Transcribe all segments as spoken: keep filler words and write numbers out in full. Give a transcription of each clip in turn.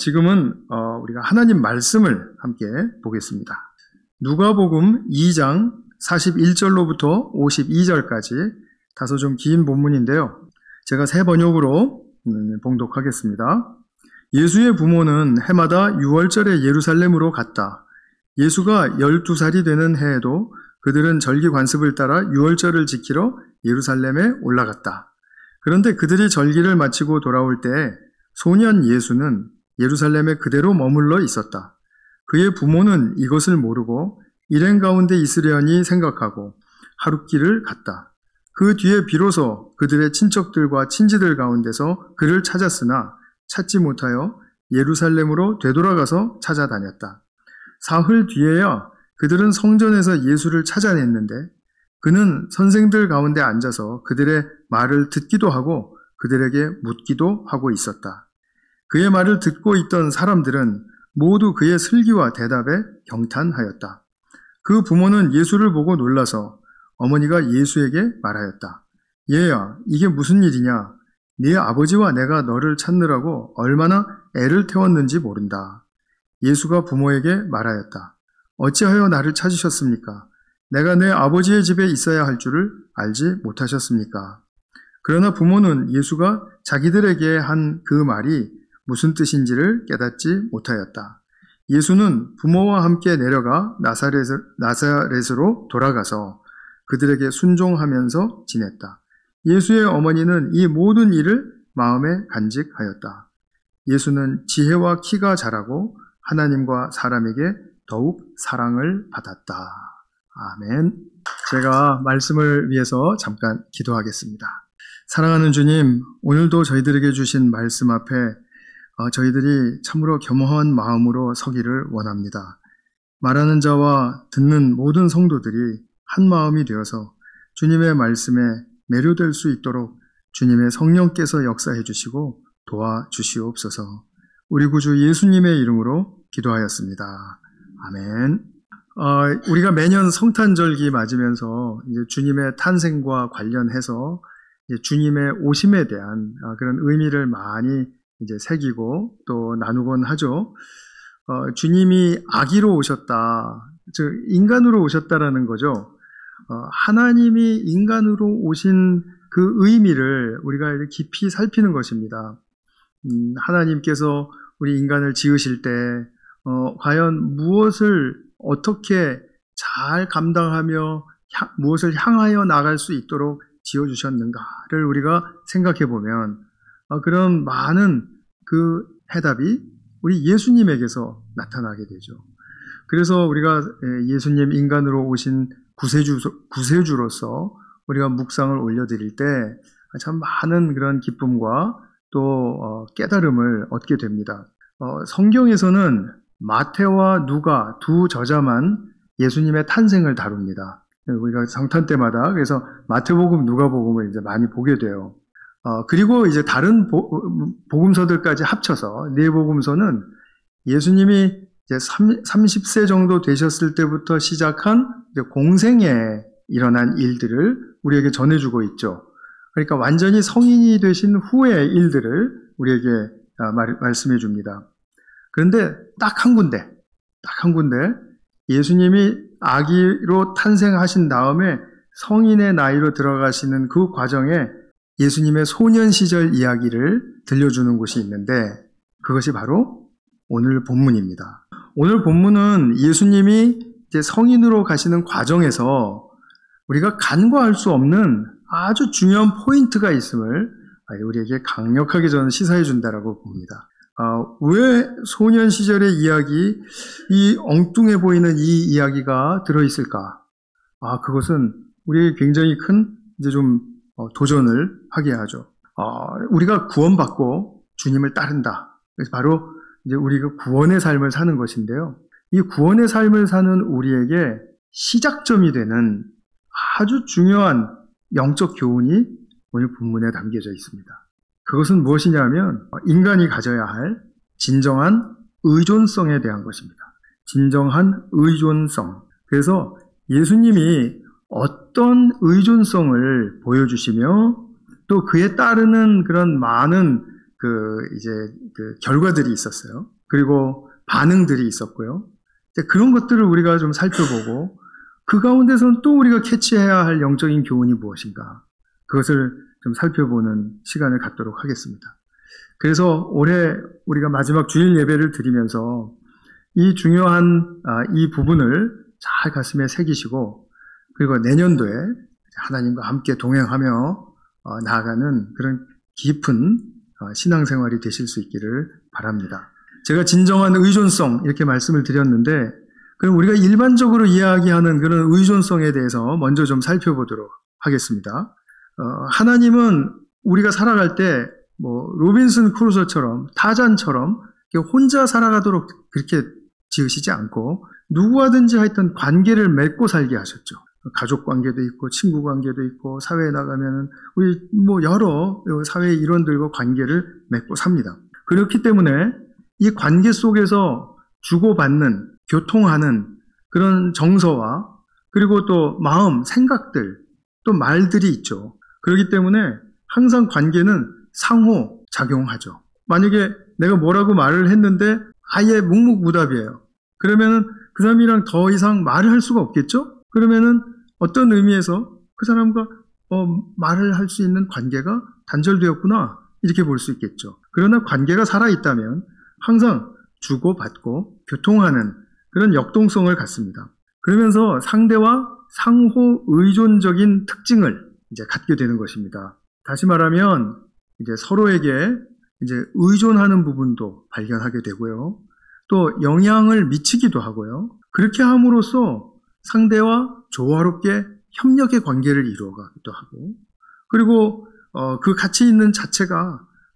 지금은 우리가 하나님 말씀을 함께 보겠습니다. 누가복음 이 장 사십일 절로부터 오십이 절까지 다소 좀 긴 본문인데요. 제가 새 번역으로 봉독하겠습니다. 예수의 부모는 해마다 유월절에 예루살렘으로 갔다. 예수가 열두 살이 되는 해에도 그들은 절기 관습을 따라 유월절을 지키러 예루살렘에 올라갔다. 그런데 그들이 절기를 마치고 돌아올 때 소년 예수는 예루살렘에 그대로 머물러 있었다. 그의 부모는 이것을 모르고 일행 가운데 있으려니 생각하고 하룻길을 갔다. 그 뒤에 비로소 그들의 친척들과 친지들 가운데서 그를 찾았으나 찾지 못하여 예루살렘으로 되돌아가서 찾아다녔다. 사흘 뒤에야 그들은 성전에서 예수를 찾아냈는데 그는 선생들 가운데 앉아서 그들의 말을 듣기도 하고 그들에게 묻기도 하고 있었다. 그의 말을 듣고 있던 사람들은 모두 그의 슬기와 대답에 경탄하였다. 그 부모는 예수를 보고 놀라서 어머니가 예수에게 말하였다. 얘야, 이게 무슨 일이냐? 네 아버지와 내가 너를 찾느라고 얼마나 애를 태웠는지 모른다. 예수가 부모에게 말하였다. 어찌하여 나를 찾으셨습니까? 내가 내 아버지의 집에 있어야 할 줄을 알지 못하셨습니까? 그러나 부모는 예수가 자기들에게 한 그 말이 무슨 뜻인지를 깨닫지 못하였다. 예수는 부모와 함께 내려가 나사렛, 나사렛으로 돌아가서 그들에게 순종하면서 지냈다. 예수의 어머니는 이 모든 일을 마음에 간직하였다. 예수는 지혜와 키가 자라고 하나님과 사람에게 더욱 사랑을 받았다. 아멘. 제가 말씀을 위해서 잠깐 기도하겠습니다. 사랑하는 주님, 오늘도 저희들에게 주신 말씀 앞에 저희들이 참으로 겸허한 마음으로 서기를 원합니다. 말하는 자와 듣는 모든 성도들이 한 마음이 되어서 주님의 말씀에 매료될 수 있도록 주님의 성령께서 역사해 주시고 도와주시옵소서. 우리 구주 예수님의 이름으로 기도하였습니다. 아멘. 어, 우리가 매년 성탄절기 맞으면서 이제 주님의 탄생과 관련해서 이제 주님의 오심에 대한 그런 의미를 많이 이제 새기고 또 나누곤 하죠. 어, 주님이 아기로 오셨다, 즉 인간으로 오셨다라는 거죠. 어, 하나님이 인간으로 오신 그 의미를 우리가 깊이 살피는 것입니다. 음, 하나님께서 우리 인간을 지으실 때 어, 과연 무엇을 어떻게 잘 감당하며 향, 무엇을 향하여 나갈 수 있도록 지어주셨는가를 우리가 생각해 보면 어, 그런 많은 그 해답이 우리 예수님에게서 나타나게 되죠. 그래서 우리가 예수님 인간으로 오신 구세주, 구세주로서 우리가 묵상을 올려드릴 때 참 많은 그런 기쁨과 또 깨달음을 얻게 됩니다. 어, 성경에서는 마태와 누가 두 저자만 예수님의 탄생을 다룹니다. 우리가 성탄 때마다 그래서 마태복음, 누가복음을 이제 많이 보게 돼요. 어, 그리고 이제 다른 보, 복음서들까지 합쳐서 네 복음서는 예수님이 이제 삼십 세 정도 되셨을 때부터 시작한 이제 공생에 일어난 일들을 우리에게 전해주고 있죠. 그러니까 완전히 성인이 되신 후의 일들을 우리에게 말, 말씀해 줍니다. 그런데 딱 한 군데, 딱 한 군데 예수님이 아기로 탄생하신 다음에 성인의 나이로 들어가시는 그 과정에 예수님의 소년 시절 이야기를 들려주는 곳이 있는데 그것이 바로 오늘 본문입니다. 오늘 본문은 예수님이 이제 성인으로 가시는 과정에서 우리가 간과할 수 없는 아주 중요한 포인트가 있음을 우리에게 강력하게 저는 시사해 준다라고 봅니다. 어, 왜 소년 시절의 이야기, 이 엉뚱해 보이는 이 이야기가 들어있을까? 아, 그것은 우리에게 굉장히 큰 이제 좀 도전을 하게 하죠. 어, 우리가 구원받고 주님을 따른다. 그래서 바로 이제 우리가 구원의 삶을 사는 것인데요. 이 구원의 삶을 사는 우리에게 시작점이 되는 아주 중요한 영적 교훈이 오늘 본문에 담겨져 있습니다. 그것은 무엇이냐면 인간이 가져야 할 진정한 의존성에 대한 것입니다. 진정한 의존성. 그래서 예수님이 어떤 의존성을 보여주시며 또 그에 따르는 그런 많은 그 이제 그 결과들이 있었어요. 그리고 반응들이 있었고요. 그런 것들을 우리가 좀 살펴보고 그 가운데서는 또 우리가 캐치해야 할 영적인 교훈이 무엇인가 그것을 좀 살펴보는 시간을 갖도록 하겠습니다. 그래서 올해 우리가 마지막 주일 예배를 드리면서 이 중요한 이 부분을 잘 가슴에 새기시고 그리고 내년도에 하나님과 함께 동행하며 나아가는 그런 깊은 신앙생활이 되실 수 있기를 바랍니다. 제가 진정한 의존성 이렇게 말씀을 드렸는데 그럼 우리가 일반적으로 이야기하는 그런 의존성에 대해서 먼저 좀 살펴보도록 하겠습니다. 어, 하나님은 우리가 살아갈 때 뭐 로빈슨 크루소처럼 타잔처럼 혼자 살아가도록 그렇게 지으시지 않고 누구와든지 하여튼 관계를 맺고 살게 하셨죠. 가족 관계도 있고 친구 관계도 있고 사회에 나가면은 우리 뭐 여러 사회 일원들과 관계를 맺고 삽니다. 그렇기 때문에 이 관계 속에서 주고받는 교통하는 그런 정서와 그리고 또 마음, 생각들, 또 말들이 있죠. 그렇기 때문에 항상 관계는 상호 작용하죠. 만약에 내가 뭐라고 말을 했는데 아예 묵묵부답이에요. 그러면은 그 사람이랑 더 이상 말을 할 수가 없겠죠? 그러면은 어떤 의미에서 그 사람과 어, 말을 할 수 있는 관계가 단절되었구나 이렇게 볼 수 있겠죠. 그러나 관계가 살아있다면 항상 주고받고 교통하는 그런 역동성을 갖습니다. 그러면서 상대와 상호 의존적인 특징을 이제 갖게 되는 것입니다. 다시 말하면 이제 서로에게 이제 의존하는 부분도 발견하게 되고요. 또 영향을 미치기도 하고요. 그렇게 함으로써 상대와 조화롭게 협력의 관계를 이루어가기도 하고 그리고 어, 그 가치 있는 자체가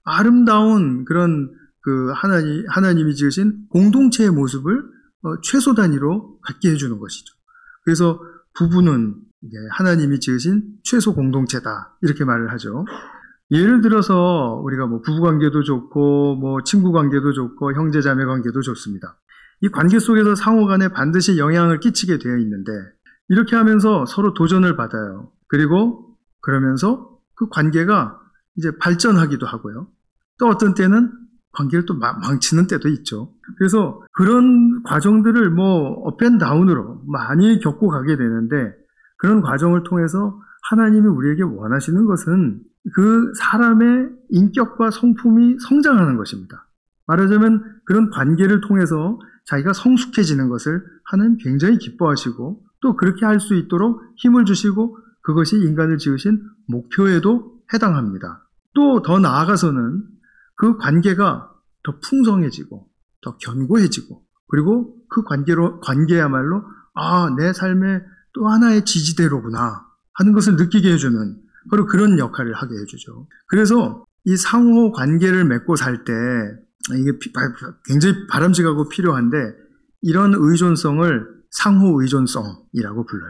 아름다운 그런 그 하나님, 하나님이 지으신 공동체의 모습을 어, 최소 단위로 갖게 해주는 것이죠. 그래서 부부는 이제 하나님이 지으신 최소 공동체다 이렇게 말을 하죠. 예를 들어서 우리가 뭐 부부관계도 좋고 뭐 친구관계도 좋고 형제자매 관계도 좋습니다. 이 관계 속에서 상호간에 반드시 영향을 끼치게 되어 있는데 이렇게 하면서 서로 도전을 받아요. 그리고 그러면서 그 관계가 이제 발전하기도 하고요. 또 어떤 때는 관계를 또 망치는 때도 있죠. 그래서 그런 과정들을 뭐 업앤다운으로 많이 겪고 가게 되는데 그런 과정을 통해서 하나님이 우리에게 원하시는 것은 그 사람의 인격과 성품이 성장하는 것입니다. 말하자면 그런 관계를 통해서 자기가 성숙해지는 것을 하나님 굉장히 기뻐하시고 또 그렇게 할 수 있도록 힘을 주시고 그것이 인간을 지으신 목표에도 해당합니다. 또 더 나아가서는 그 관계가 더 풍성해지고 더 견고해지고 그리고 그 관계로, 관계야말로 아, 내 삶의 또 하나의 지지대로구나 하는 것을 느끼게 해주는 바로 그런 역할을 하게 해주죠. 그래서 이 상호 관계를 맺고 살 때 이게 굉장히 바람직하고 필요한데 이런 의존성을 상호 의존성이라고 불러요.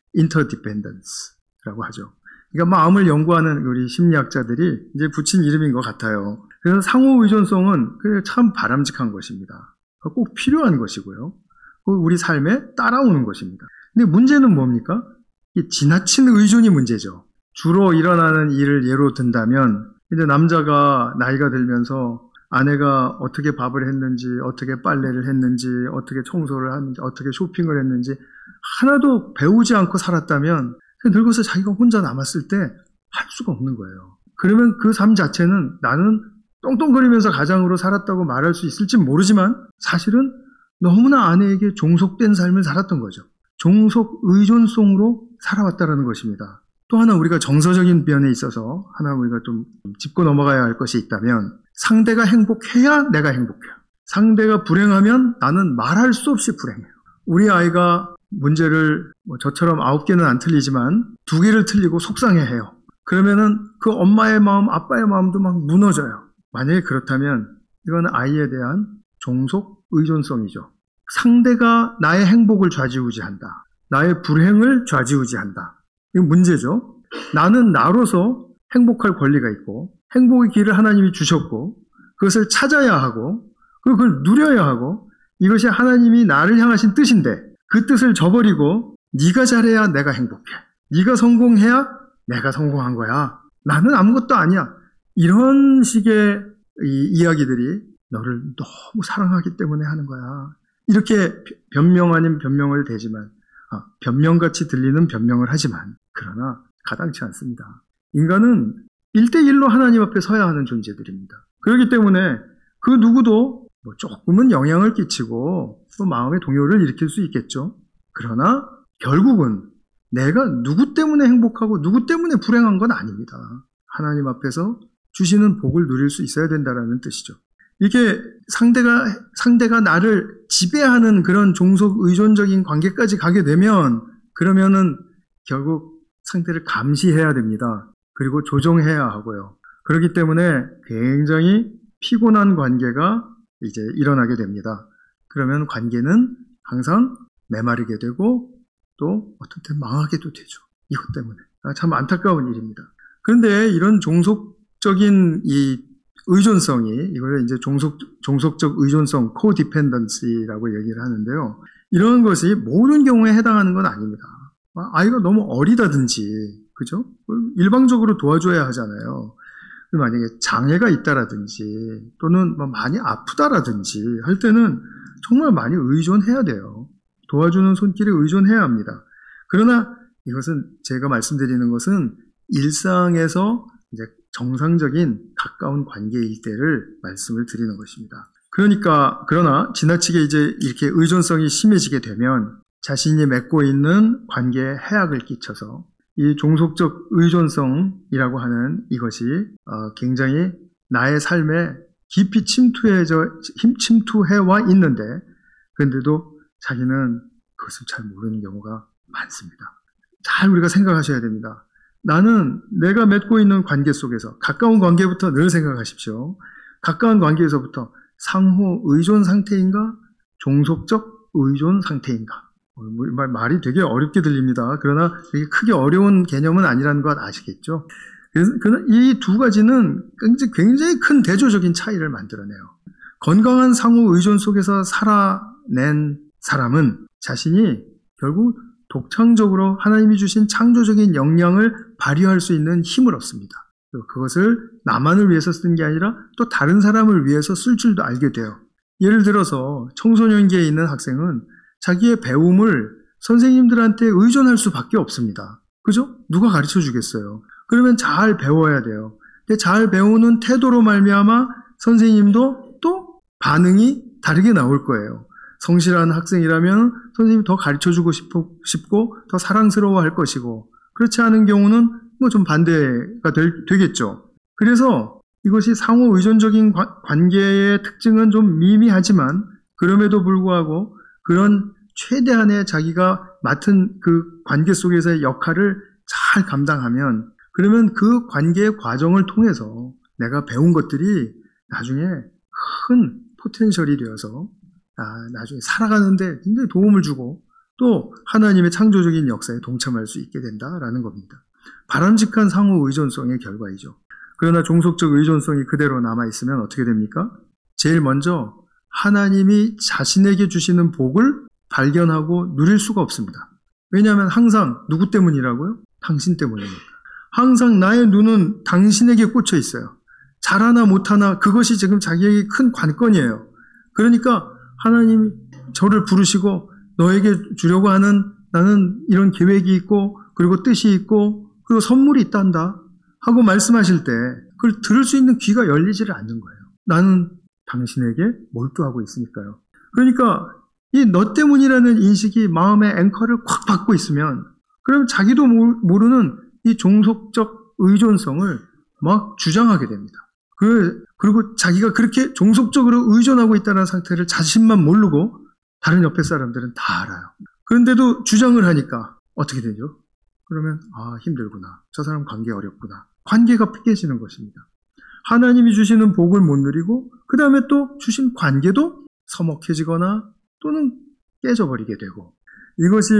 interdependence라고 하죠. 그러니까 마음을 연구하는 우리 심리학자들이 이제 붙인 이름인 것 같아요. 그래서 상호 의존성은 참 바람직한 것입니다. 꼭 필요한 것이고요. 우리 삶에 따라오는 것입니다. 근데 문제는 뭡니까? 지나친 의존이 문제죠. 주로 일어나는 일을 예로 든다면 이제 남자가 나이가 들면서 아내가 어떻게 밥을 했는지, 어떻게 빨래를 했는지, 어떻게 청소를 하는지, 어떻게 쇼핑을 했는지 하나도 배우지 않고 살았다면 늙어서 자기가 혼자 남았을 때 할 수가 없는 거예요. 그러면 그 삶 자체는 나는 똥똥거리면서 가장으로 살았다고 말할 수 있을지 모르지만 사실은 너무나 아내에게 종속된 삶을 살았던 거죠. 종속 의존성으로 살아왔다는 것입니다. 또 하나 우리가 정서적인 면에 있어서 하나 우리가 좀 짚고 넘어가야 할 것이 있다면 상대가 행복해야 내가 행복해요. 상대가 불행하면 나는 말할 수 없이 불행해요. 우리 아이가 문제를 뭐 저처럼 아홉 개는 안 틀리지만 두 개를 틀리고 속상해해요. 그러면은 그 엄마의 마음, 아빠의 마음도 막 무너져요. 만약에 그렇다면 이건 아이에 대한 종속 의존성이죠. 상대가 나의 행복을 좌지우지한다. 나의 불행을 좌지우지한다. 이거 문제죠. 나는 나로서 행복할 권리가 있고 행복의 길을 하나님이 주셨고 그것을 찾아야 하고 그걸 누려야 하고 이것이 하나님이 나를 향하신 뜻인데 그 뜻을 저버리고 네가 잘해야 내가 행복해. 네가 성공해야 내가 성공한 거야. 나는 아무것도 아니야. 이런 식의 이 이야기들이 너를 너무 사랑하기 때문에 하는 거야. 이렇게 변명 아닌 변명을 대지만, 아, 변명같이 들리는 변명을 하지만, 그러나 가당치 않습니다. 인간은 일대일로 하나님 앞에 서야 하는 존재들입니다. 그렇기 때문에 그 누구도 뭐 조금은 영향을 끼치고 또 마음의 동요를 일으킬 수 있겠죠. 그러나 결국은 내가 누구 때문에 행복하고 누구 때문에 불행한 건 아닙니다. 하나님 앞에서 주시는 복을 누릴 수 있어야 된다는 뜻이죠. 이게 상대가, 상대가 나를 지배하는 그런 종속 의존적인 관계까지 가게 되면 그러면은 결국 상대를 감시해야 됩니다. 그리고 조정해야 하고요. 그렇기 때문에 굉장히 피곤한 관계가 이제 일어나게 됩니다. 그러면 관계는 항상 메마르게 되고 또 어떤 때 망하게도 되죠. 이것 때문에. 참 안타까운 일입니다. 그런데 이런 종속적인 이 의존성이, 이걸 이제 종속, 종속적 의존성, 코디펜던시라고 얘기를 하는데요. 이런 것이 모든 경우에 해당하는 건 아닙니다. 아이가 너무 어리다든지, 그죠? 일방적으로 도와줘야 하잖아요. 만약에 장애가 있다라든지, 또는 많이 아프다라든지 할 때는 정말 많이 의존해야 돼요. 도와주는 손길에 의존해야 합니다. 그러나 이것은 제가 말씀드리는 것은 일상에서 이제 정상적인 가까운 관계일 때를 말씀을 드리는 것입니다. 그러니까, 그러나 지나치게 이제 이렇게 의존성이 심해지게 되면 자신이 맺고 있는 관계에 해악을 끼쳐서 이 종속적 의존성이라고 하는 이것이 굉장히 나의 삶에 깊이 침투해져, 침투해와 있는데, 그런데도 자기는 그것을 잘 모르는 경우가 많습니다. 잘 우리가 생각하셔야 됩니다. 나는 내가 맺고 있는 관계 속에서, 가까운 관계부터 늘 생각하십시오. 가까운 관계에서부터 상호 의존 상태인가? 종속적 의존 상태인가? 말이 되게 어렵게 들립니다. 그러나 이게 크게 어려운 개념은 아니라는 것 아시겠죠? 그래서 이 두 가지는 굉장히 큰 대조적인 차이를 만들어내요. 건강한 상호 의존 속에서 살아낸 사람은 자신이 결국 독창적으로 하나님이 주신 창조적인 역량을 발휘할 수 있는 힘을 얻습니다. 그것을 나만을 위해서 쓰는 게 아니라 또 다른 사람을 위해서 쓸 줄도 알게 돼요. 예를 들어서 청소년기에 있는 학생은 자기의 배움을 선생님들한테 의존할 수밖에 없습니다. 그죠? 누가 가르쳐 주겠어요. 그러면 잘 배워야 돼요. 근데 잘 배우는 태도로 말미암아 선생님도 또 반응이 다르게 나올 거예요. 성실한 학생이라면 선생님이 더 가르쳐주고 싶고, 싶고 더 사랑스러워할 것이고, 그렇지 않은 경우는 뭐 좀 반대가 될, 되겠죠. 그래서 이것이 상호 의존적인 관, 관계의 특징은 좀 미미하지만 그럼에도 불구하고 그런 최대한의 자기가 맡은 그 관계 속에서의 역할을 잘 감당하면, 그러면 그 관계의 과정을 통해서 내가 배운 것들이 나중에 큰 포텐셜이 되어서 아, 나중에 살아가는데 굉장히 도움을 주고 또 하나님의 창조적인 역사에 동참할 수 있게 된다라는 겁니다. 바람직한 상호 의존성의 결과이죠. 그러나 종속적 의존성이 그대로 남아있으면 어떻게 됩니까? 제일 먼저 하나님이 자신에게 주시는 복을 발견하고 누릴 수가 없습니다. 왜냐하면 항상 누구 때문이라고요? 당신 때문입니다. 항상 나의 눈은 당신에게 꽂혀 있어요. 잘하나 못하나 그것이 지금 자기에게 큰 관건이에요. 그러니까 하나님이 저를 부르시고 너에게 주려고 하는 나는 이런 계획이 있고 그리고 뜻이 있고 그리고 선물이 있단다 하고 말씀하실 때 그걸 들을 수 있는 귀가 열리지를 않는 거예요. 나는 당신에게 몰두하고 있으니까요. 그러니까 이 너 때문이라는 인식이 마음의 앵커를 콱 받고 있으면 그럼 자기도 모르는 이 종속적 의존성을 막 주장하게 됩니다. 그리고 자기가 그렇게 종속적으로 의존하고 있다는 상태를 자신만 모르고 다른 옆에 사람들은 다 알아요. 그런데도 주장을 하니까 어떻게 되죠? 그러면 아 힘들구나. 저 사람 관계 어렵구나. 관계가 깨지는 것입니다. 하나님이 주시는 복을 못 누리고 그 다음에 또 주신 관계도 서먹해지거나 또는 깨져버리게 되고 이것이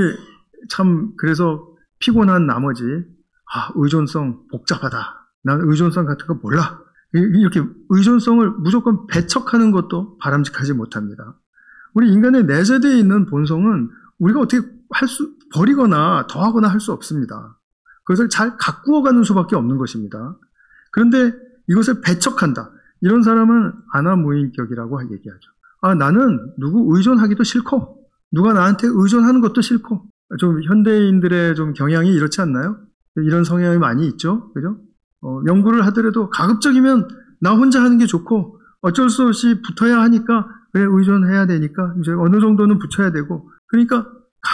참 그래서 피곤한 나머지 아 의존성 복잡하다. 난 의존성 같은 거 몰라. 이렇게 의존성을 무조건 배척하는 것도 바람직하지 못합니다. 우리 인간의 내재되어 있는 본성은 우리가 어떻게 할 수, 버리거나 더하거나 할 수 없습니다. 그것을 잘 가꾸어가는 수밖에 없는 것입니다. 그런데 이것을 배척한다. 이런 사람은 아나무인격이라고 얘기하죠. 아, 나는 누구 의존하기도 싫고 누가 나한테 의존하는 것도 싫고. 좀 현대인들의 좀 경향이 이렇지 않나요? 이런 성향이 많이 있죠. 그죠? 어, 연구를 하더라도 가급적이면 나 혼자 하는 게 좋고 어쩔 수 없이 붙어야 하니까 그래 의존해야 되니까 이제 어느 정도는 붙여야 되고 그러니까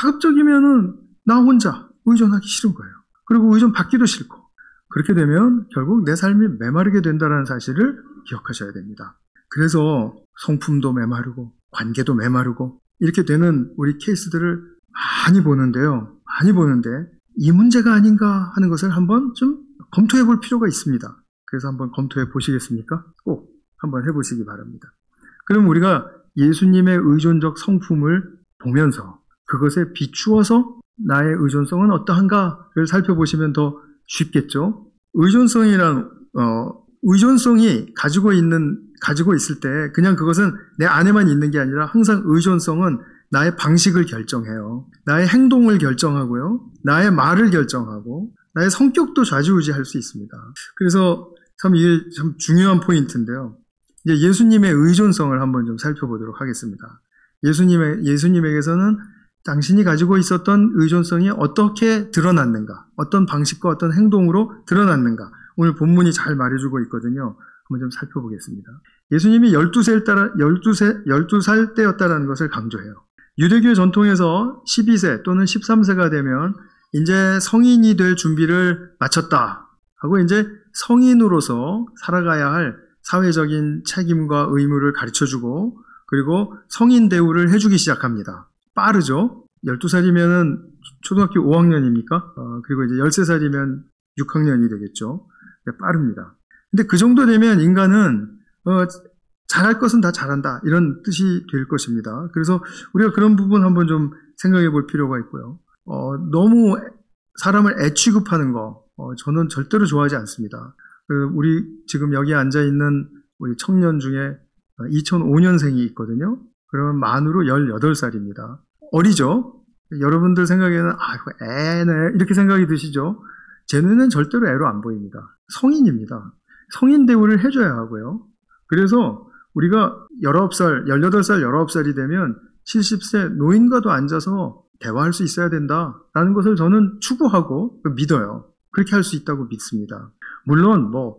가급적이면은 나 혼자 의존하기 싫은 거예요. 그리고 의존 받기도 싫고 그렇게 되면 결국 내 삶이 메마르게 된다는 사실을 기억하셔야 됩니다. 그래서 성품도 메마르고 관계도 메마르고 이렇게 되는 우리 케이스들을 많이 보는데요. 많이 보는데 이 문제가 아닌가 하는 것을 한번 좀 검토해 볼 필요가 있습니다. 그래서 한번 검토해 보시겠습니까? 꼭 한번 해보시기 바랍니다. 그럼 우리가 예수님의 의존적 성품을 보면서 그것에 비추어서 나의 의존성은 어떠한가를 살펴보시면 더 쉽겠죠. 의존성이란 어, 의존성이 가지고 있는 가지고 있을 때 그냥 그것은 내 안에만 있는 게 아니라 항상 의존성은 나의 방식을 결정해요. 나의 행동을 결정하고요. 나의 말을 결정하고 나의 성격도 좌지우지할 수 있습니다. 그래서 참 이게 참 중요한 포인트인데요. 이제 예수님의 의존성을 한번 좀 살펴보도록 하겠습니다. 예수님의, 예수님에게서는 당신이 가지고 있었던 의존성이 어떻게 드러났는가, 어떤 방식과 어떤 행동으로 드러났는가, 오늘 본문이 잘 말해주고 있거든요. 한번 좀 살펴보겠습니다. 예수님이 열두 살 따라, 열두 살, 열두 살 때였다는 것을 강조해요. 유대교 전통에서 십이 세 또는 십삼 세가 되면 이제 성인이 될 준비를 마쳤다 하고 이제 성인으로서 살아가야 할 사회적인 책임과 의무를 가르쳐주고 그리고 성인 대우를 해주기 시작합니다. 빠르죠? 열두 살이면 초등학교 오 학년입니까? 어, 그리고 이제 열세 살이면 육 학년이 되겠죠. 네, 빠릅니다. 근데 그 정도 되면 인간은 어, 잘할 것은 다 잘한다 이런 뜻이 될 것입니다. 그래서 우리가 그런 부분 한번 좀 생각해 볼 필요가 있고요. 어, 너무 사람을 애취급하는 거 어, 저는 절대로 좋아하지 않습니다. 그 우리 지금 여기 앉아 있는 우리 청년 중에 이천오 년생이 있거든요. 그러면 만으로 열여덟 살입니다. 어리죠? 여러분들 생각에는 아 이거 애네 이렇게 생각이 드시죠? 제 눈에는 절대로 애로 안 보입니다. 성인입니다. 성인 대우를 해줘야 하고요. 그래서 우리가 열아홉 살, 열여덟 살, 열아홉 살이 되면 칠십 세 노인과도 앉아서 대화할 수 있어야 된다라는 것을 저는 추구하고 믿어요. 그렇게 할 수 있다고 믿습니다. 물론 뭐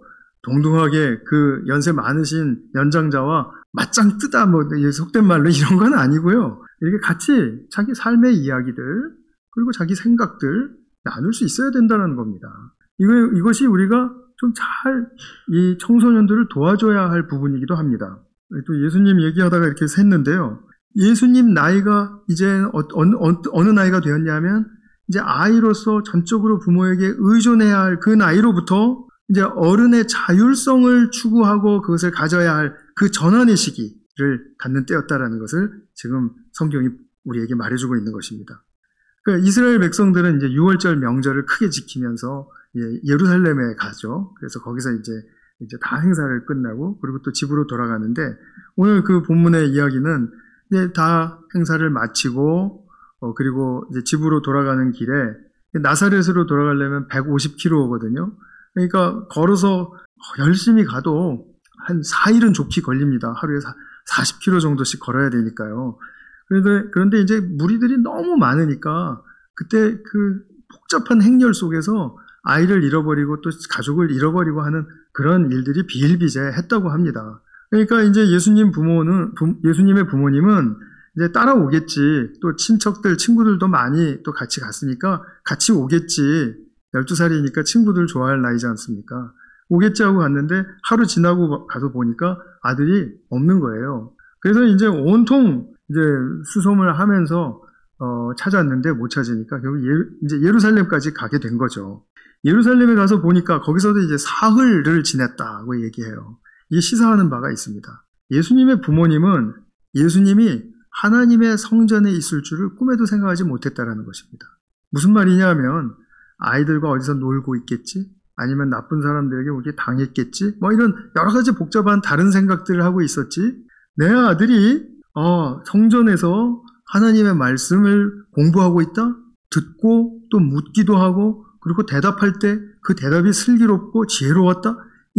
동등하게 그 연세 많으신 연장자와 맞짱 뜨다 뭐 속된 말로 이런 건 아니고요. 이렇게 같이 자기 삶의 이야기들 그리고 자기 생각들 나눌 수 있어야 된다는 겁니다. 이거, 이것이 우리가 좀 잘 이 청소년들을 도와줘야 할 부분이기도 합니다. 또 예수님 얘기하다가 이렇게 했는데요. 예수님 나이가 이제 어느, 어느, 어느 나이가 되었냐면 이제 아이로서 전적으로 부모에게 의존해야 할 그 나이로부터 이제 어른의 자율성을 추구하고 그것을 가져야 할 그 전환의 시기를 갖는 때였다라는 것을 지금 성경이 우리에게 말해주고 있는 것입니다. 그러니까 이스라엘 백성들은 이제 유월절 명절을 크게 지키면서 예루살렘에 가죠. 그래서 거기서 이제 이제 다 행사를 끝나고 그리고 또 집으로 돌아가는데 오늘 그 본문의 이야기는 이제 다 행사를 마치고 어 그리고 이제 집으로 돌아가는 길에 나사렛으로 돌아가려면 백오십 킬로미터거든요. 그러니까 걸어서 열심히 가도 한 사 일은 좋게 걸립니다. 하루에 사십 킬로미터 정도씩 걸어야 되니까요. 그런데, 그런데 이제 무리들이 너무 많으니까 그때 그 복잡한 행렬 속에서 아이를 잃어버리고 또 가족을 잃어버리고 하는 그런 일들이 비일비재했다고 합니다. 그러니까 이제 예수님 부모는, 예수님의 부모님은 이제 따라오겠지. 또 친척들, 친구들도 많이 또 같이 갔으니까 같이 오겠지. 열두 살이니까 친구들 좋아할 나이지 않습니까? 오겠지 하고 갔는데 하루 지나고 가서 보니까 아들이 없는 거예요. 그래서 이제 온통 이제 수소문을 하면서 어, 찾았는데 못 찾으니까 결국 예, 이제 예루살렘까지 가게 된 거죠. 예루살렘에 가서 보니까 거기서도 이제 사흘을 지냈다고 얘기해요. 이게 시사하는 바가 있습니다. 예수님의 부모님은 예수님이 하나님의 성전에 있을 줄을 꿈에도 생각하지 못했다라는 것입니다. 무슨 말이냐면 아이들과 어디서 놀고 있겠지? 아니면 나쁜 사람들에게 오게 당했겠지? 뭐 이런 여러 가지 복잡한 다른 생각들을 하고 있었지. 내 아들이 어, 성전에서 하나님의 말씀을 공부하고 있다? 듣고 또 묻기도 하고 그리고 대답할 때 그 대답이 슬기롭고 지혜로웠다?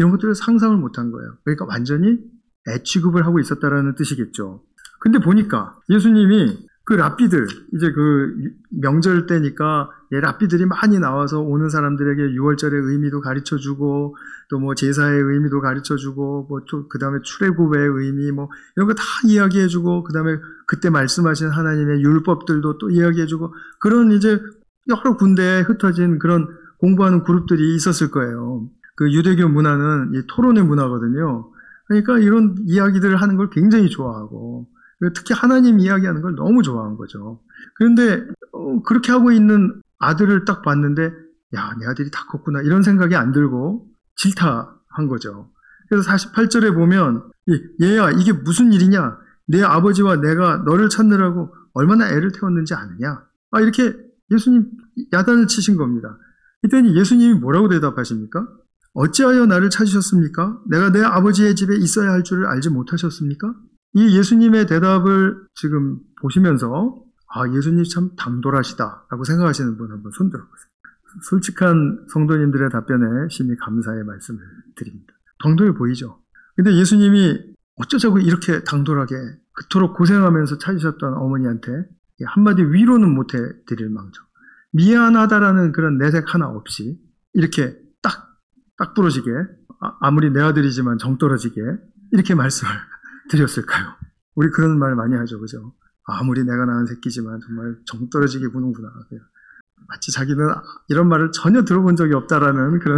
이런 것들을 상상을 못한 거예요. 그러니까 완전히 애취급을 하고 있었다라는 뜻이겠죠. 근데 보니까 예수님이 그 랍비들, 이제 그 명절 때니까 예, 랍비들이 많이 나와서 오는 사람들에게 유월절의 의미도 가르쳐주고 또 뭐 제사의 의미도 가르쳐주고 뭐 또 그 다음에 출애굽의 의미 뭐 이런 거 다 이야기해주고 그 다음에 그때 말씀하신 하나님의 율법들도 또 이야기해주고 그런 이제 여러 군데에 흩어진 그런 공부하는 그룹들이 있었을 거예요. 그 유대교 문화는 이 토론의 문화거든요. 그러니까 이런 이야기들을 하는 걸 굉장히 좋아하고 특히 하나님 이야기하는 걸 너무 좋아한 거죠. 그런데 어, 그렇게 하고 있는 아들을 딱 봤는데 야, 내 아들이 다 컸구나 이런 생각이 안 들고 질타한 거죠. 그래서 사십팔 절에 보면 얘야 이게 무슨 일이냐? 내 아버지와 내가 너를 찾느라고 얼마나 애를 태웠는지 아느냐? 아, 이렇게 예수님 야단을 치신 겁니다. 이때는 예수님이 뭐라고 대답하십니까? 어찌하여 나를 찾으셨습니까? 내가 내 아버지의 집에 있어야 할 줄을 알지 못하셨습니까? 이 예수님의 대답을 지금 보시면서 아, 예수님 참 당돌하시다라고 생각하시는 분 한번 손 들어보세요. 솔직한 성도님들의 답변에 심히 감사의 말씀을 드립니다. 당돌해 보이죠? 근데 예수님이 어쩌자고 이렇게 당돌하게 그토록 고생하면서 찾으셨던 어머니한테 한마디 위로는 못 해드릴 망정. 미안하다라는 그런 내색 하나 없이 이렇게 딱, 딱 부러지게 아무리 내 아들이지만 정 떨어지게 이렇게 말씀을 드렸을까요? 우리 그런 말 많이 하죠, 그죠? 아무리 내가 낳은 새끼지만 정말 정 떨어지게 구는구나. 마치 자기는 이런 말을 전혀 들어본 적이 없다라는 그런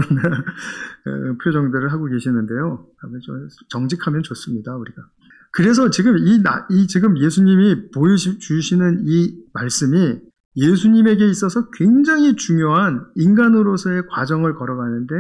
표정들을 하고 계시는데요. 정직하면 좋습니다, 우리가. 그래서 지금 이, 나, 이 지금 예수님이 보여주시는 이 말씀이 예수님에게 있어서 굉장히 중요한 인간으로서의 과정을 걸어가는데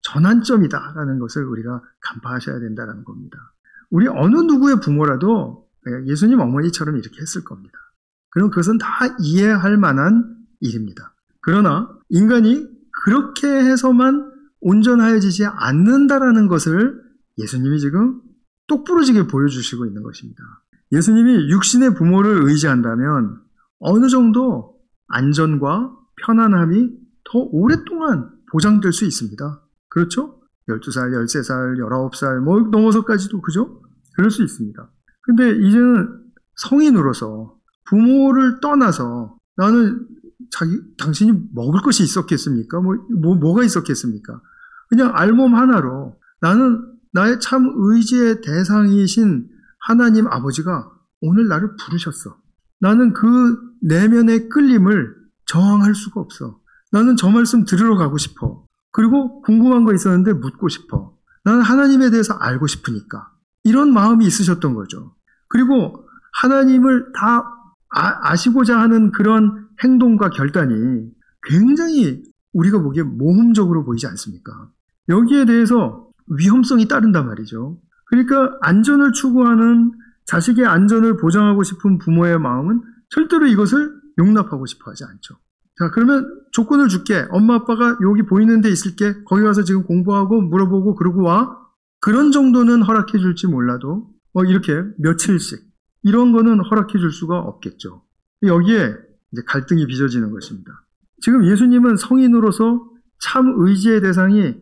전환점이다라는 것을 우리가 간파하셔야 된다는 겁니다. 우리 어느 누구의 부모라도 예수님 어머니처럼 이렇게 했을 겁니다. 그럼 그것은 다 이해할 만한 일입니다. 그러나 인간이 그렇게 해서만 온전하여지지 않는다라는 것을 예수님이 지금 똑부러지게 보여주시고 있는 것입니다. 예수님이 육신의 부모를 의지한다면 어느 정도 안전과 편안함이 더 오랫동안 보장될 수 있습니다. 그렇죠? 열두 살, 열세 살, 열아홉 살 뭐 넘어서까지도 그죠? 그럴 수 있습니다. 근데 이제는 성인으로서 부모를 떠나서 나는 자기 당신이 먹을 것이 있었겠습니까? 뭐, 뭐 뭐가 있었겠습니까? 그냥 알몸 하나로 나는 나의 참 의지의 대상이신 하나님 아버지가 오늘 나를 부르셨어. 나는 그 내면의 끌림을 저항할 수가 없어. 나는 저 말씀 들으러 가고 싶어. 그리고 궁금한 거 있었는데 묻고 싶어. 나는 하나님에 대해서 알고 싶으니까. 이런 마음이 있으셨던 거죠. 그리고 하나님을 다 아, 아시고자 하는 그런 행동과 결단이 굉장히 우리가 보기에 모험적으로 보이지 않습니까? 여기에 대해서 위험성이 따른단 말이죠. 그러니까 안전을 추구하는 자식의 안전을 보장하고 싶은 부모의 마음은 절대로 이것을 용납하고 싶어 하지 않죠. 자, 그러면 조건을 줄게. 엄마 아빠가 여기 보이는 데 있을게. 거기 가서 지금 공부하고 물어보고 그러고 와. 그런 정도는 허락해 줄지 몰라도 어, 이렇게 며칠씩 이런 거는 허락해 줄 수가 없겠죠. 여기에 이제 갈등이 빚어지는 것입니다. 지금 예수님은 성인으로서 참 의지의 대상이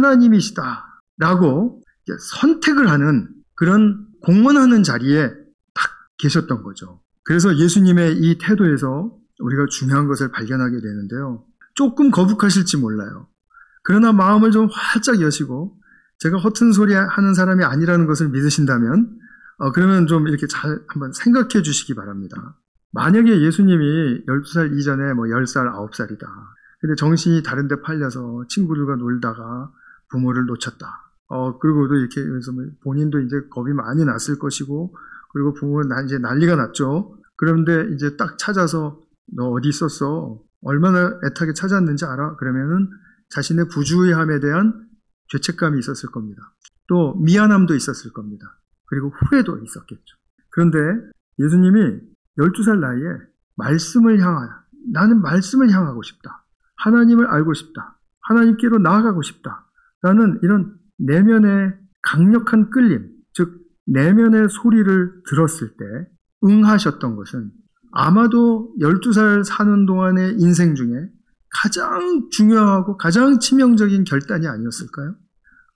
하나님이시다라고 선택을 하는 그런 공언하는 자리에 딱 계셨던 거죠. 그래서 예수님의 이 태도에서 우리가 중요한 것을 발견하게 되는데요. 조금 거북하실지 몰라요. 그러나 마음을 좀 활짝 여시고 제가 허튼 소리 하는 사람이 아니라는 것을 믿으신다면 어, 그러면 좀 이렇게 잘 한번 생각해 주시기 바랍니다. 만약에 예수님이 열두 살 이전에 뭐 열 살, 아홉 살이다. 근데 정신이 다른 데 팔려서 친구들과 놀다가 부모를 놓쳤다. 어, 그리고도 이렇게 그래서 본인도 이제 겁이 많이 났을 것이고 그리고 부모는 이제 난리가 났죠. 그런데 이제 딱 찾아서 너 어디 있었어? 얼마나 애타게 찾았는지 알아? 그러면은 자신의 부주의함에 대한 죄책감이 있었을 겁니다. 또 미안함도 있었을 겁니다. 그리고 후회도 있었겠죠. 그런데 예수님이 열두 살 나이에 말씀을 향하여 나는 말씀을 향하고 싶다. 하나님을 알고 싶다. 하나님께로 나아가고 싶다. 라는 이런 내면의 강력한 끌림, 즉 내면의 소리를 들었을 때 응하셨던 것은 아마도 열두 살 사는 동안의 인생 중에 가장 중요하고 가장 치명적인 결단이 아니었을까요?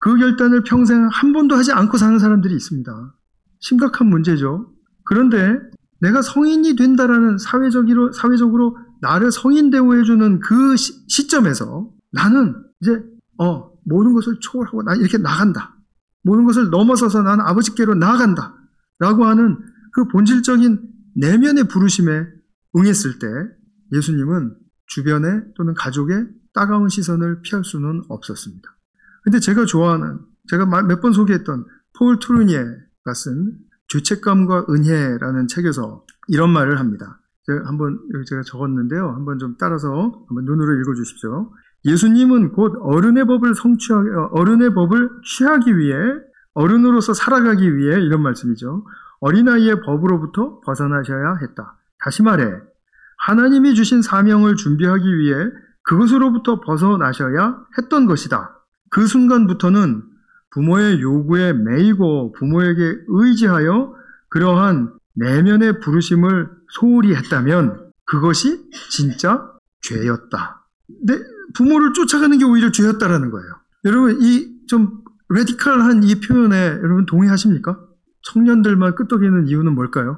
그 결단을 평생 한 번도 하지 않고 사는 사람들이 있습니다. 심각한 문제죠. 그런데 내가 성인이 된다라는 사회적으로, 사회적으로 나를 성인 대우해주는 그 시, 시점에서 나는 이제 어 모든 것을 초월하고 난 이렇게 나간다. 모든 것을 넘어서서 나는 아버지께로 나아간다. 라고 하는 그 본질적인 내면의 부르심에 응했을 때 예수님은 주변에 또는 가족의 따가운 시선을 피할 수는 없었습니다. 근데 제가 좋아하는, 제가 몇 번 소개했던 폴 트루니에가 쓴 죄책감과 은혜라는 책에서 이런 말을 합니다. 제가 한번 여기 제가 적었는데요. 한번 좀 따라서 한번 눈으로 읽어주십시오. 예수님은 곧 어른의 법을 성취하기, 어른의 법을 취하기 위해, 어른으로서 살아가기 위해 이런 말씀이죠. 어린아이의 법으로부터 벗어나셔야 했다. 다시 말해 하나님이 주신 사명을 준비하기 위해 그것으로부터 벗어나셔야 했던 것이다. 그 순간부터는 부모의 요구에 매이고 부모에게 의지하여 그러한 내면의 부르심을 소홀히 했다면 그것이 진짜 죄였다. 근데 부모를 쫓아가는 게 오히려 죄였다라는 거예요. 여러분 이 좀 레디컬한 이 표현에 여러분 동의하십니까? 청년들만 끄떡이는 이유는 뭘까요?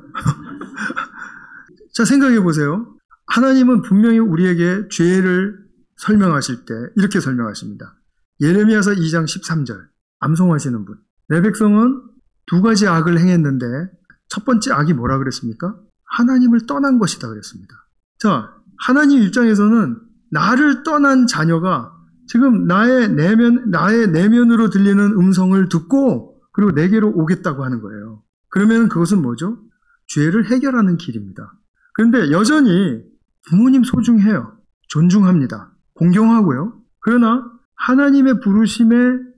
자, 생각해 보세요. 하나님은 분명히 우리에게 죄를 설명하실 때 이렇게 설명하십니다. 예레미야서 이 장 십삼 절 암송하시는 분. 내 백성은 두 가지 악을 행했는데 첫 번째 악이 뭐라 그랬습니까? 하나님을 떠난 것이다 그랬습니다. 자, 하나님 입장에서는 나를 떠난 자녀가 지금 나의 내면, 나의 내면으로 들리는 음성을 듣고 그리고 내게로 오겠다고 하는 거예요. 그러면 그것은 뭐죠? 죄를 해결하는 길입니다. 그런데 여전히 부모님 소중해요. 존중합니다. 공경하고요. 그러나 하나님의 부르심에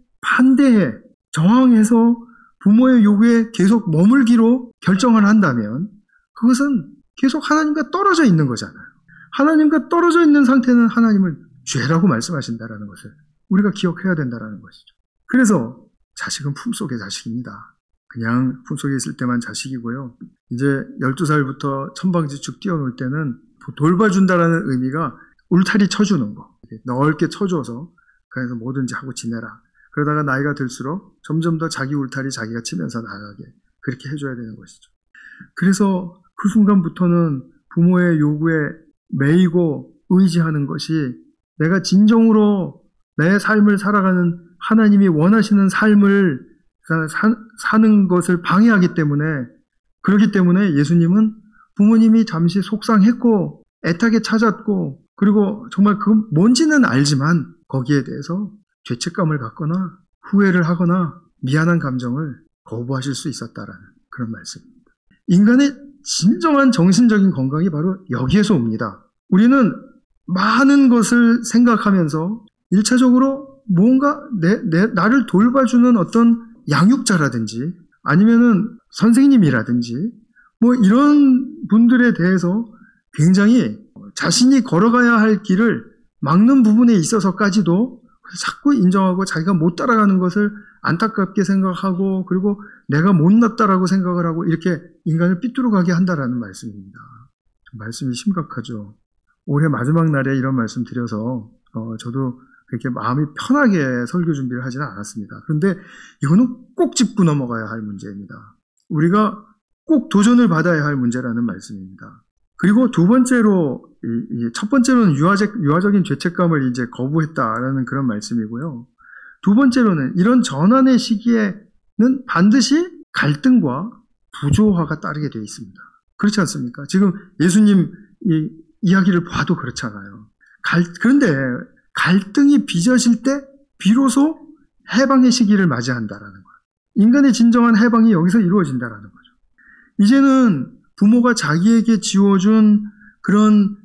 반대해 저항해서 부모의 요구에 계속 머물기로 결정을 한다면 그것은 계속 하나님과 떨어져 있는 거잖아요. 하나님과 떨어져 있는 상태는 하나님을 죄라고 말씀하신다라는 것을 우리가 기억해야 된다라는 것이죠. 그래서 자식은 품속의 자식입니다. 그냥 품속에 있을 때만 자식이고요. 이제 열두 살부터 천방지 축 뛰어놀 때는 돌봐준다라는 의미가 울타리 쳐주는 거. 넓게 쳐줘서 그래서 뭐든지 하고 지내라. 그러다가 나이가 들수록 점점 더 자기 울타리 자기가 치면서 나가게 그렇게 해줘야 되는 것이죠. 그래서 그 순간부터는 부모의 요구에 매이고 의지하는 것이 내가 진정으로 내 삶을 살아가는 하나님이 원하시는 삶을 사, 사는 것을 방해하기 때문에 그렇기 때문에 예수님은 부모님이 잠시 속상했고 애타게 찾았고 그리고 정말 그 뭔지는 알지만 거기에 대해서 죄책감을 갖거나 후회를 하거나 미안한 감정을 거부하실 수 있었다라는 그런 말씀입니다. 인간의 진정한 정신적인 건강이 바로 여기에서 옵니다. 우리는 많은 것을 생각하면서 일차적으로 뭔가 내, 내, 나를 돌봐주는 어떤 양육자라든지 아니면은 선생님이라든지 뭐 이런 분들에 대해서 굉장히 자신이 걸어가야 할 길을 막는 부분에 있어서까지도 자꾸 인정하고 자기가 못 따라가는 것을 안타깝게 생각하고 그리고 내가 못났다라고 생각을 하고 이렇게 인간을 삐뚤어가게 한다라는 말씀입니다. 말씀이 심각하죠. 올해 마지막 날에 이런 말씀 드려서 어, 저도 그렇게 마음이 편하게 설교 준비를 하지는 않았습니다. 그런데 이거는 꼭 짚고 넘어가야 할 문제입니다. 우리가 꼭 도전을 받아야 할 문제라는 말씀입니다. 그리고 두 번째로, 이, 이 첫 번째로는 유아적, 유아적인 죄책감을 이제 거부했다라는 그런 말씀이고요. 두 번째로는 이런 전환의 시기에는 반드시 갈등과 부조화가 따르게 되어 있습니다. 그렇지 않습니까? 지금 예수님 이 이야기를 봐도 그렇잖아요. 갈, 그런데 갈등이 빚어질 때 비로소 해방의 시기를 맞이한다라는 거예요. 인간의 진정한 해방이 여기서 이루어진다라는 거죠. 이제는 부모가 자기에게 지어준 그런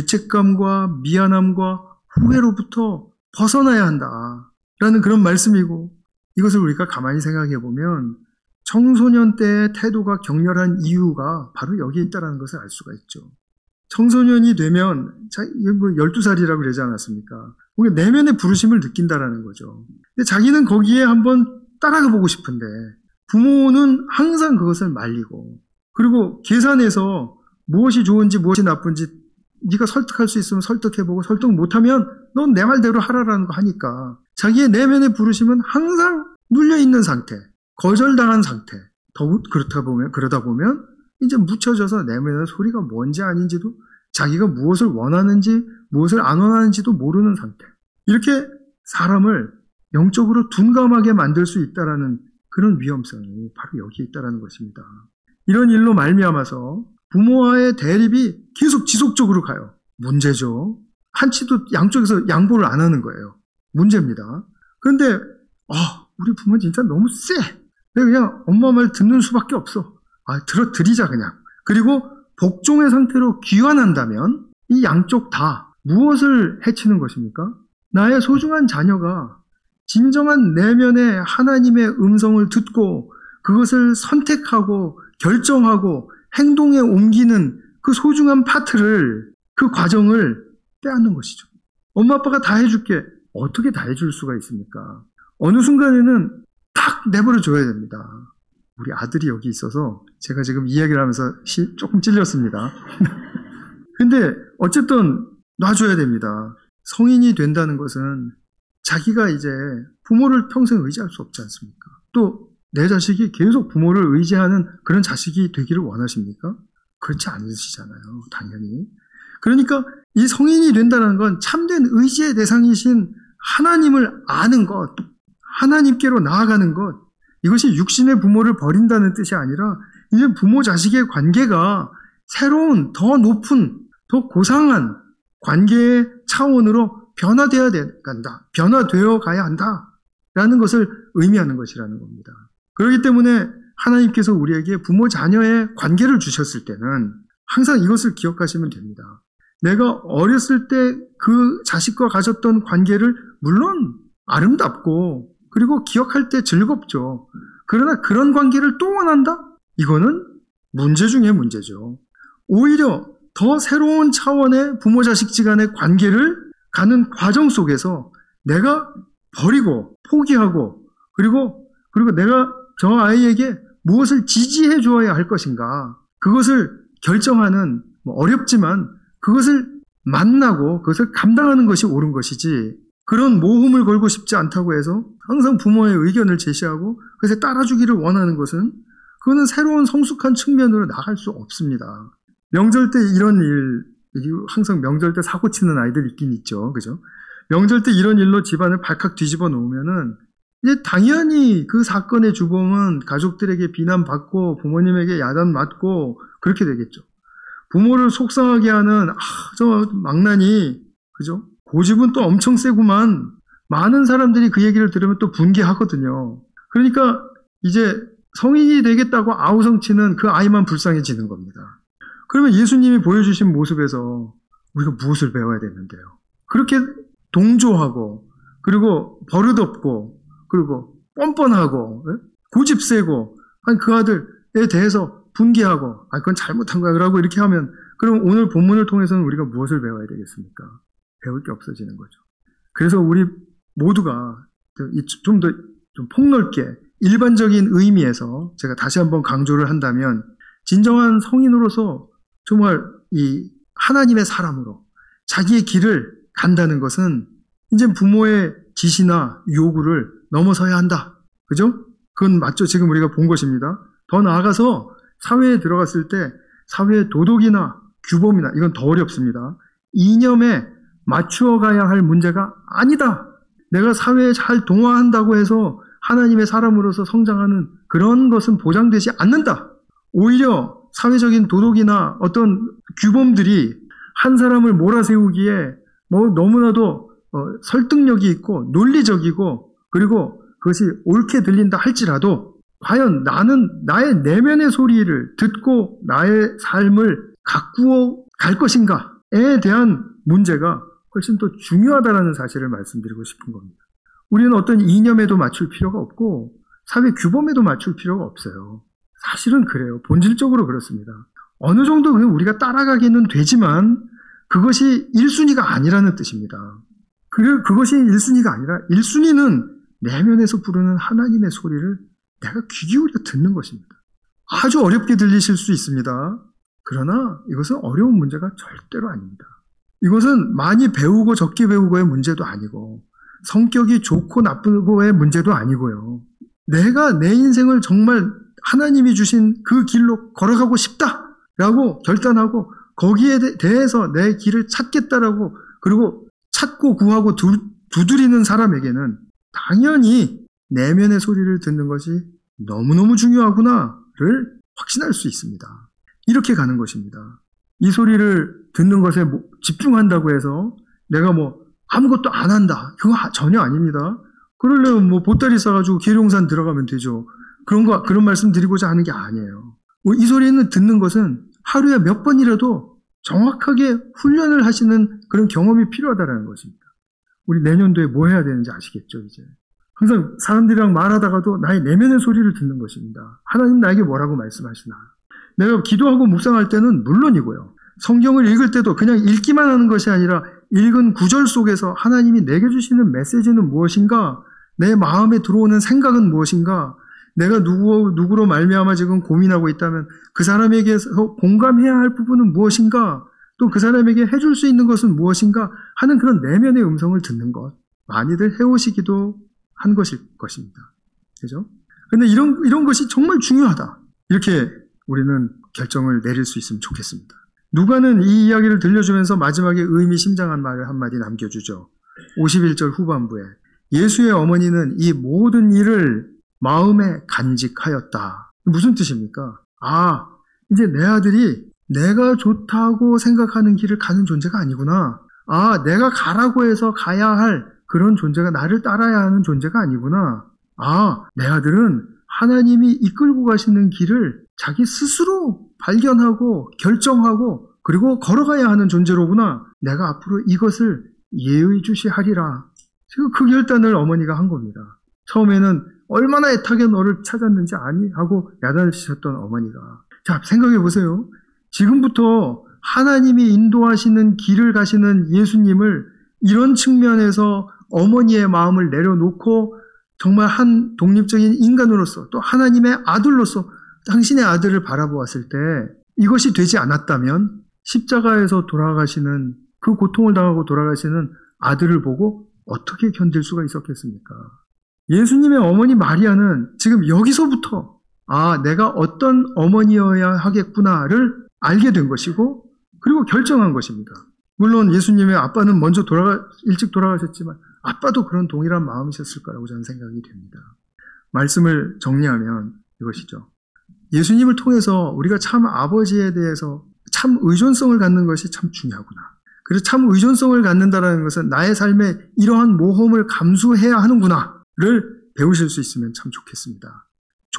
죄책감과 미안함과 후회로부터 벗어나야 한다라는 그런 말씀이고 이것을 우리가 가만히 생각해 보면 청소년 때의 태도가 격렬한 이유가 바로 여기에 있다는 것을 알 수가 있죠. 청소년이 되면 열두 살이라고 그러지 않았습니까? 내면의 부르심을 느낀다라는 거죠. 근데 자기는 거기에 한번 따라가 보고 싶은데 부모는 항상 그것을 말리고 그리고 계산해서 무엇이 좋은지 무엇이 나쁜지 네가 설득할 수 있으면 설득해보고 설득 못하면 넌 내 말대로 하라라는 거 하니까 자기의 내면의 부르심은 항상 눌려있는 상태, 거절당한 상태. 더 그렇다 보면, 그러다 보면 이제 묻혀져서 내면의 소리가 뭔지 아닌지도, 자기가 무엇을 원하는지 무엇을 안 원하는지도 모르는 상태. 이렇게 사람을 영적으로 둔감하게 만들 수 있다는 그런 위험성이 바로 여기에 있다는 것입니다. 이런 일로 말미암아서 부모와의 대립이 계속 지속적으로 가요. 문제죠. 한치도 양쪽에서 양보를 안 하는 거예요. 문제입니다. 그런데 아, 우리 부모 진짜 너무 쎄. 내가 그냥 엄마 말 듣는 수밖에 없어. 아, 들어 드리자 그냥. 그리고 복종의 상태로 귀환한다면 이 양쪽 다 무엇을 해치는 것입니까? 나의 소중한 자녀가 진정한 내면의 하나님의 음성을 듣고 그것을 선택하고 결정하고 행동에 옮기는 그 소중한 파트를, 그 과정을 빼앗는 것이죠. 엄마 아빠가 다 해줄게. 어떻게 다 해줄 수가 있습니까? 어느 순간에는 탁 내버려 줘야 됩니다. 우리 아들이 여기 있어서 제가 지금 이야기를 하면서 시, 조금 찔렸습니다. 근데 어쨌든 놔줘야 됩니다. 성인이 된다는 것은 자기가 이제 부모를 평생 의지할 수 없지 않습니까? 또 내 자식이 계속 부모를 의지하는 그런 자식이 되기를 원하십니까? 그렇지 않으시잖아요. 당연히. 그러니까 이 성인이 된다는 건 참된 의지의 대상이신 하나님을 아는 것, 하나님께로 나아가는 것, 이것이 육신의 부모를 버린다는 뜻이 아니라 이제 부모 자식의 관계가 새로운 더 높은 더 고상한 관계의 차원으로 변화되어야 간다. 변화되어 가야 한다라는 것을 의미하는 것이라는 겁니다. 그렇기 때문에 하나님께서 우리에게 부모 자녀의 관계를 주셨을 때는 항상 이것을 기억하시면 됩니다. 내가 어렸을 때 그 자식과 가졌던 관계를 물론 아름답고 그리고 기억할 때 즐겁죠. 그러나 그런 관계를 또 원한다? 이거는 문제 중에 문제죠. 오히려 더 새로운 차원의 부모 자식지간의 관계를 가는 과정 속에서 내가 버리고 포기하고 그리고 그리고 내가 저 아이에게 무엇을 지지해 주어야 할 것인가, 그것을 결정하는, 뭐 어렵지만 그것을 만나고 그것을 감당하는 것이 옳은 것이지, 그런 모험을 걸고 싶지 않다고 해서 항상 부모의 의견을 제시하고 그것에 따라주기를 원하는 것은, 그거는 새로운 성숙한 측면으로 나갈 수 없습니다. 명절 때 이런 일, 항상 명절 때 사고 치는 아이들 있긴 있죠. 그죠? 명절 때 이런 일로 집안을 발칵 뒤집어 놓으면은 이제 당연히 그 사건의 주범은 가족들에게 비난받고 부모님에게 야단맞고 그렇게 되겠죠. 부모를 속상하게 하는, 아, 저 망나니, 그죠? 고집은 또 엄청 세구만. 많은 사람들이 그 얘기를 들으면 또 분개하거든요. 그러니까 이제 성인이 되겠다고 아우성치는 그 아이만 불쌍해지는 겁니다. 그러면 예수님이 보여주신 모습에서 우리가 무엇을 배워야 되는데요? 그렇게 동조하고, 그리고 버릇없고, 그리고 뻔뻔하고, 고집 세고, 아니 그 아들에 대해서 분개하고, 아, 그건 잘못한 거야 라고 이렇게 하면, 그럼 오늘 본문을 통해서는 우리가 무엇을 배워야 되겠습니까? 배울 게 없어지는 거죠. 그래서 우리 모두가 좀 더 좀 폭넓게 일반적인 의미에서 제가 다시 한번 강조를 한다면, 진정한 성인으로서 정말 이 하나님의 사람으로 자기의 길을 간다는 것은 이제 부모의 지시나 요구를 넘어서야 한다. 그죠? 그건 맞죠? 지금 우리가 본 것입니다. 더 나아가서 사회에 들어갔을 때 사회의 도덕이나 규범이나, 이건 더 어렵습니다. 이념에 맞추어 가야 할 문제가 아니다. 내가 사회에 잘 동화한다고 해서 하나님의 사람으로서 성장하는 그런 것은 보장되지 않는다. 오히려 사회적인 도덕이나 어떤 규범들이 한 사람을 몰아세우기에 뭐 너무나도 어, 설득력이 있고 논리적이고, 그리고 그것이 옳게 들린다 할지라도 과연 나는 나의 내면의 소리를 듣고 나의 삶을 가꾸어 갈 것인가에 대한 문제가 훨씬 더 중요하다는 사실을 말씀드리고 싶은 겁니다. 우리는 어떤 이념에도 맞출 필요가 없고 사회 규범에도 맞출 필요가 없어요. 사실은 그래요. 본질적으로 그렇습니다. 어느 정도 우리가 따라가기는 되지만 그것이 일 순위가 아니라는 뜻입니다. 그, 그것이 일 순위가 아니라 일 순위는 내면에서 부르는 하나님의 소리를 내가 귀 기울여 듣는 것입니다. 아주 어렵게 들리실 수 있습니다. 그러나 이것은 어려운 문제가 절대로 아닙니다. 이것은 많이 배우고 적게 배우고의 문제도 아니고 성격이 좋고 나쁘고의 문제도 아니고요. 내가 내 인생을 정말 하나님이 주신 그 길로 걸어가고 싶다라고 결단하고 거기에 대해서 내 길을 찾겠다라고 그리고 찾고 구하고 두, 두드리는 사람에게는 당연히 내면의 소리를 듣는 것이 너무너무 중요하구나를 확신할 수 있습니다. 이렇게 가는 것입니다. 이 소리를 듣는 것에 집중한다고 해서 내가 뭐 아무것도 안 한다. 그거 전혀 아닙니다. 그러려면 뭐 보따리 싸가지고 계룡산 들어가면 되죠. 그런 거, 그런 말씀 드리고자 하는 게 아니에요. 이 소리는 듣는 것은 하루에 몇 번이라도 정확하게 훈련을 하시는 그런 경험이 필요하다는 것입니다. 우리 내년도에 뭐 해야 되는지 아시겠죠, 이제. 항상 사람들이랑 말하다가도 나의 내면의 소리를 듣는 것입니다. 하나님 나에게 뭐라고 말씀하시나. 내가 기도하고 묵상할 때는 물론이고요. 성경을 읽을 때도 그냥 읽기만 하는 것이 아니라 읽은 구절 속에서 하나님이 내게 주시는 메시지는 무엇인가? 내 마음에 들어오는 생각은 무엇인가? 내가 누구, 누구로 말미암아 지금 고민하고 있다면 그 사람에게서 공감해야 할 부분은 무엇인가? 또 그 사람에게 해줄 수 있는 것은 무엇인가? 하는 그런 내면의 음성을 듣는 것. 많이들 해오시기도 한 것일 것입니다. 그죠? 근데 이런, 이런 것이 정말 중요하다. 이렇게 우리는 결정을 내릴 수 있으면 좋겠습니다. 누가는 이 이야기를 들려주면서 마지막에 의미심장한 말을 한마디 남겨주죠. 오십일 절 후반부에 예수의 어머니는 이 모든 일을 마음에 간직하였다. 무슨 뜻입니까? 아, 이제 내 아들이 내가 좋다고 생각하는 길을 가는 존재가 아니구나. 아, 내가 가라고 해서 가야 할 그런 존재가 나를 따라야 하는 존재가 아니구나. 아, 내 아들은 하나님이 이끌고 가시는 길을 자기 스스로 발견하고 결정하고 그리고 걸어가야 하는 존재로구나. 내가 앞으로 이것을 예의주시하리라. 지금 그 결단을 어머니가 한 겁니다. 처음에는 얼마나 애타게 너를 찾았는지 아니? 하고 야단치셨던 어머니가. 자, 생각해 보세요. 지금부터 하나님이 인도하시는 길을 가시는 예수님을 이런 측면에서 어머니의 마음을 내려놓고 정말 한 독립적인 인간으로서 또 하나님의 아들로서 당신의 아들을 바라보았을 때 이것이 되지 않았다면 십자가에서 돌아가시는 그 고통을 당하고 돌아가시는 아들을 보고 어떻게 견딜 수가 있었겠습니까? 예수님의 어머니 마리아는 지금 여기서부터 아, 내가 어떤 어머니여야 하겠구나를 알게 된 것이고 그리고 결정한 것입니다. 물론 예수님의 아빠는 먼저 돌아가 일찍 돌아가셨지만 아빠도 그런 동일한 마음이셨을 거라고 저는 생각이 됩니다. 말씀을 정리하면 이것이죠. 예수님을 통해서 우리가 참 아버지에 대해서 참 의존성을 갖는 것이 참 중요하구나. 그래서 참 의존성을 갖는다는 것은 나의 삶에 이러한 모험을 감수해야 하는구나를 배우실 수 있으면 참 좋겠습니다.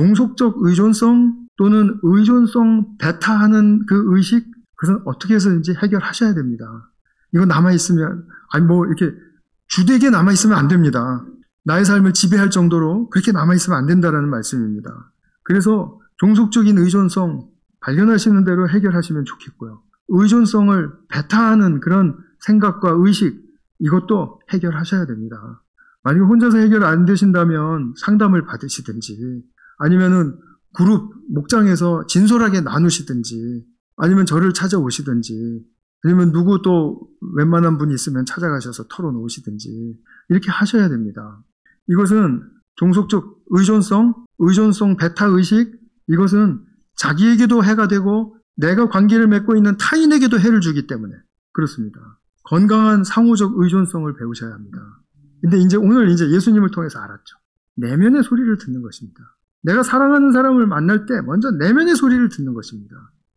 종속적 의존성 또는 의존성 배타하는 그 의식, 그것은 어떻게 해서든지 해결하셔야 됩니다. 이거 남아있으면, 아니 뭐 이렇게 주되게 남아있으면 안 됩니다. 나의 삶을 지배할 정도로 그렇게 남아있으면 안 된다는 말씀입니다. 그래서 종속적인 의존성 발견하시는 대로 해결하시면 좋겠고요. 의존성을 배타하는 그런 생각과 의식, 이것도 해결하셔야 됩니다. 만약에 혼자서 해결 안 되신다면 상담을 받으시든지 아니면은 그룹, 목장에서 진솔하게 나누시든지 아니면 저를 찾아오시든지 아니면 누구 또 웬만한 분이 있으면 찾아가셔서 털어놓으시든지 이렇게 하셔야 됩니다. 이것은 종속적 의존성, 의존성 배타의식, 이것은 자기에게도 해가 되고 내가 관계를 맺고 있는 타인에게도 해를 주기 때문에 그렇습니다. 건강한 상호적 의존성을 배우셔야 합니다. 근데 이제 오늘 이제 예수님을 통해서 알았죠. 내면의 소리를 듣는 것입니다. 내가 사랑하는 사람을 만날 때 먼저 내면의 소리를 듣는 것입니다.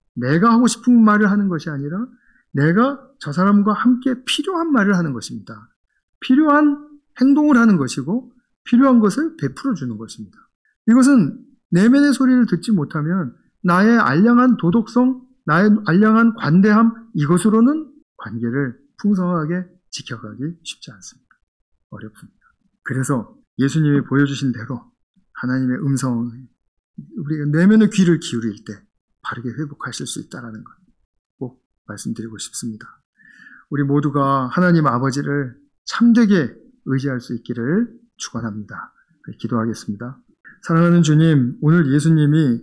내가 하고 싶은 말을 하는 것이 아니라 내가 저 사람과 함께 필요한 말을 하는 것입니다. 필요한 행동을 하는 것이고 필요한 것을 베풀어 주는 것입니다. 이것은 내면의 소리를 듣지 못하면 나의 알량한 도덕성, 나의 알량한 관대함, 이것으로는 관계를 풍성하게 지켜가기 쉽지 않습니다. 어렵습니다. 그래서 예수님이 보여주신 대로 하나님의 음성, 우리가 내면의 귀를 기울일 때 바르게 회복하실 수 있다는 것 꼭 말씀드리고 싶습니다. 우리 모두가 하나님 아버지를 참되게 의지할 수 있기를 축원합니다. 기도하겠습니다. 사랑하는 주님, 오늘 예수님이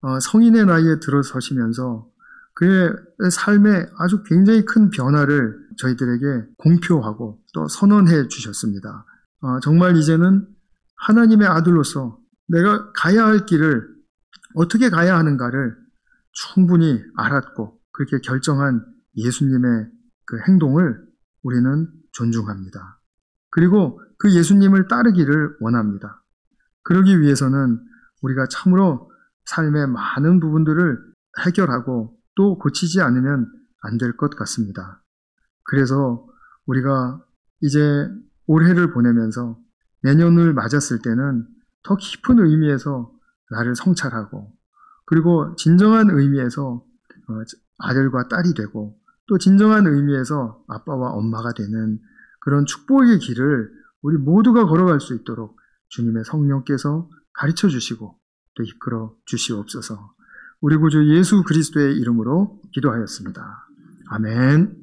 성인의 나이에 들어서시면서 그의 삶에 아주 굉장히 큰 변화를 저희들에게 공표하고 또 선언해 주셨습니다. 어, 정말 이제는 하나님의 아들로서 내가 가야 할 길을 어떻게 가야 하는가를 충분히 알았고 그렇게 결정한 예수님의 그 행동을 우리는 존중합니다. 그리고 그 예수님을 따르기를 원합니다. 그러기 위해서는 우리가 참으로 삶의 많은 부분들을 해결하고 또 고치지 않으면 안 될 것 같습니다. 그래서 우리가 이제 올해를 보내면서 내년을 맞았을 때는 더 깊은 의미에서 나를 성찰하고 그리고 진정한 의미에서 아들과 딸이 되고 또 진정한 의미에서 아빠와 엄마가 되는 그런 축복의 길을 우리 모두가 걸어갈 수 있도록 주님의 성령께서 가르쳐 주시고 또 이끌어 주시옵소서. 우리 구주 예수 그리스도의 이름으로 기도하였습니다. 아멘.